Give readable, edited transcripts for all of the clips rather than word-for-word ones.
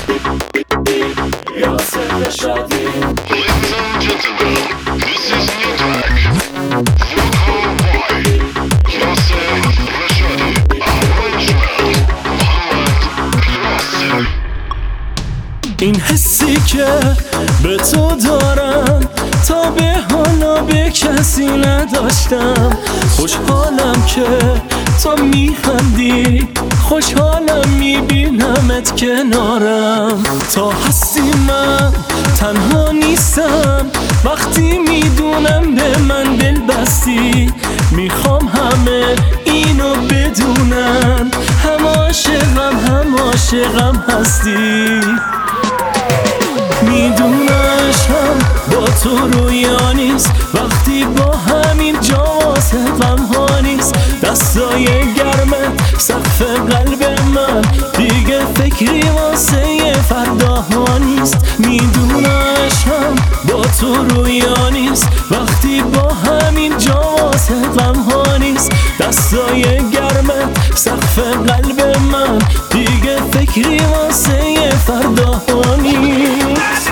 یاسر رشادی. Ladies and gentlemen, this is new track. Vocal by Yasser Rashadi. Arrangement Mohammad Pirasi. این حسی که به تو دارم تا به حالا به کسی نداشتم. خوشحالم که تو میخندی، خوشحالم میبینمت کنارم. تا هستی من تنها نیستم، وقتی میدونم به من دل بستی. میخوام همه اینو بدونن، هم عاشقم هستی. میدونشم با تو رویا نیست، وقتی با همین جا واسه غم ها نیست. دستای گرمت سقف قلب من، دیگه فکری واسه فردا ها نیست. میدونشم با تو رویا نیست، وقتی با همین جا واسه غم ها نیست. دستای گرمت سقف قلب من، دیگه فکری واسه فردا ها نیست.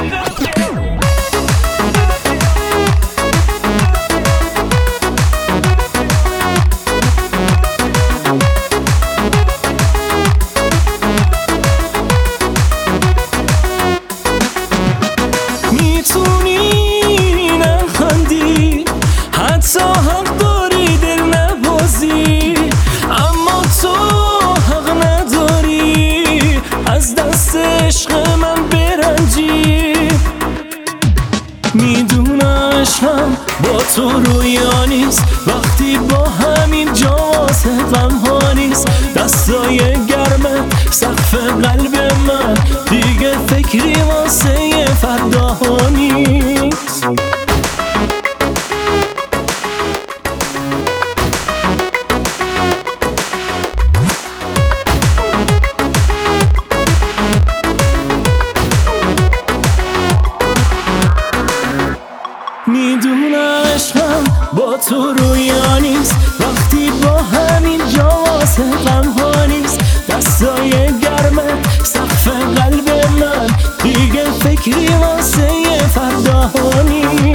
میتونی نخندی، حتی حق داری دل نبازی، اما تو حق نداری از دست عشق من برنجی. میدونشم با تو رویا نیست، وقتی با همین جا واسه غم ها نیست. دستای گرمت سقف قلب من، دیگه فکری واسه فردا ها نیست. میدونشم با تو رویا نیست، وقتی با همین جا واسه غم ها نیست. دستای گرمت سقف قلب من، دیگه فکری واسه فردا ها نیست.